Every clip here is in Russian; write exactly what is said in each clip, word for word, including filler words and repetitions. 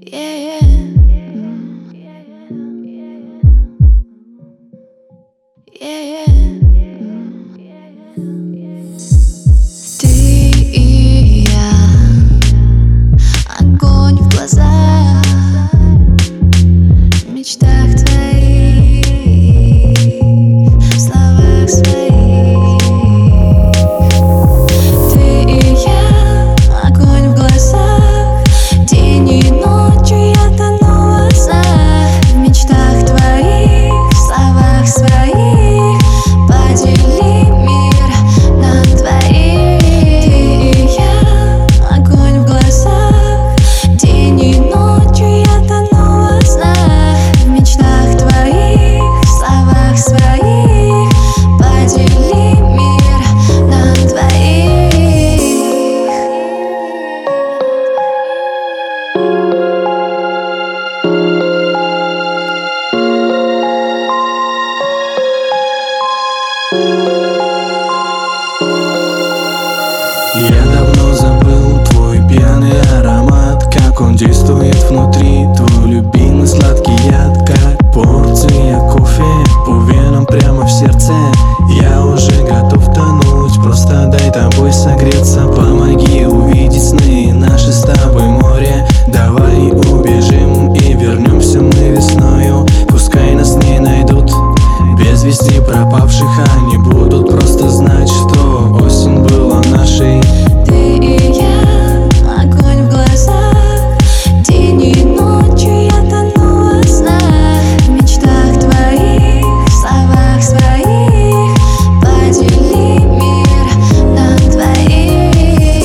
Yeah, yeah. Yeah, yeah. Ты и я, огонь в глазах, в мечтах твоих, в словах своих. Ты и я, огонь в глазах, день и ночью я тону во снах, в мечтах твоих, в словах своих. Подели мир на двоих. Ты и я, огонь в глазах, день и ночью я тону во снах, в мечтах твоих, в словах своих. Подели мир на двоих. Я давно забыл твой пьяный аромат, как он действует внутри, твой любимый сладкий яд, как порция кофе по венам прямо в сердце. Я уже готов тонуть, просто дай тобой согреться. Помоги увидеть сны, наше с тобой море. Давай убежим и вернемся мы весною. Пускай нас не найдут без вести пропавших, они будут просто знать, что осень была нашей. Ты и я, огонь в глазах, день и ночью я тону во снах, в мечтах твоих, в словах своих. Подели мир на двоих.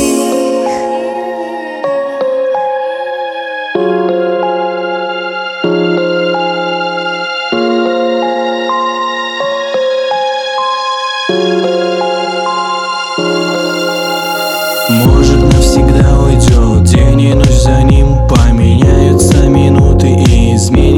Может, навсегда уйдет день и ночь, за ним поменяются минуты и изменятся